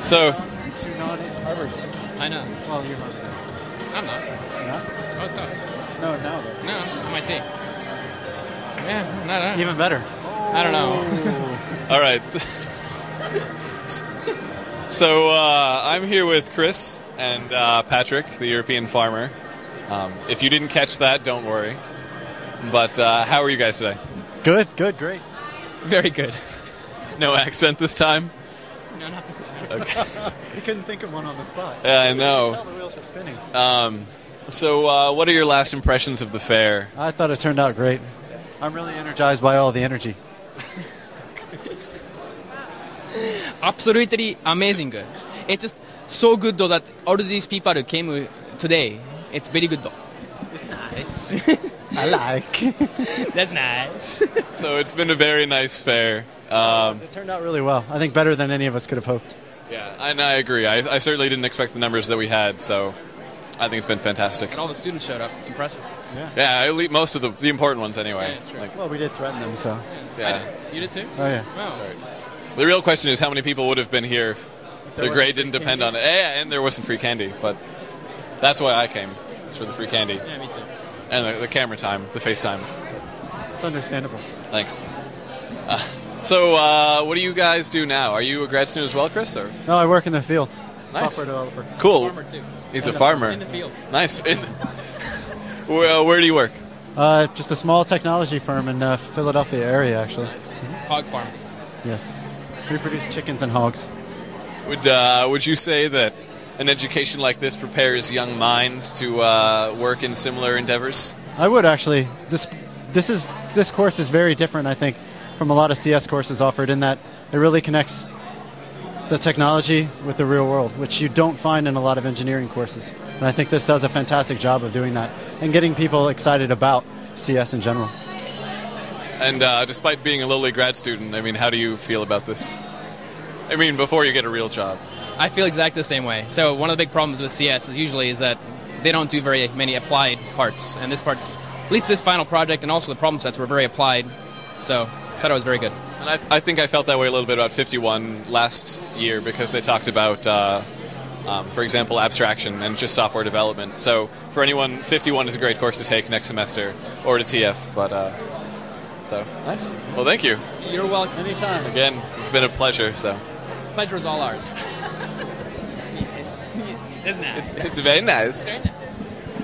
So, Two non-Harvards. I know. Well, you're not. I'm not. No? I was tough. No, now though. No, I'm on my team. Yeah, I don't know. Even better. I don't know. all right. So I'm here with Chris and Patrick, the European farmer. If you didn't catch that, don't worry. But how are you guys today? Good, great. Very good. No accent this time? No, not this time. Okay. You couldn't think of one on the spot. Yeah, I know. Tell the wheels are spinning. So what are your last impressions of the fair? I thought it turned out great. I'm really energized by all the energy. Absolutely amazing. It's just so good though that all these people came today. It's very good though. It's nice. I like. That's nice. So it's been a very nice fair. It turned out really well. I think better than any of us could have hoped. Yeah, and I agree. I certainly didn't expect the numbers that we had, so I think it's been fantastic. And all the students showed up. It's impressive. Yeah, at least most of the important ones anyway. Yeah, that's true. Like, Well, we did threaten them, so. yeah. You did too? Oh, yeah. Wow. Sorry. The real question is how many people would have been here if there the wasn't grade free didn't depend candy? on it. Yeah, and there wasn't free candy, but that's why I came. It's for the free candy. Yeah, me too. And the camera time, the FaceTime. It's understandable. Thanks. So what do you guys do now? Are you a grad student as well, Chris? Or? No, I work in the field. Nice. Software developer. Cool. Farmer too. He's a farmer. In the field. Nice. Well, where do you work? Just a small technology firm in Philadelphia area, actually. Hog farm. Yes. We produce chickens and hogs. Would you say that an education like this prepares young minds to work in similar endeavors? I would actually. This course is very different, I think, from a lot of CS courses offered in that it really connects the technology with the real world, which you don't find in a lot of engineering courses. And I think this does a fantastic job of doing that and getting people excited about CS in general. And despite being a lowly grad student, I mean, how do you feel about this? I mean, before you get a real job. I feel exactly the same way. So one of the big problems with CS is that they don't do very many applied parts. And this part's, at least this final project and also the problem sets were very applied. So I thought it was very good. And I think I felt that way a little bit about 51 last year because they talked about, for example, abstraction and just software development. So for anyone, 51 is a great course to take next semester or to TF. But so nice. Well, thank you. You're welcome. Anytime. Again, it's been a pleasure. So Pleasure is all ours. Yes. Isn't it? it's very nice. Very nice.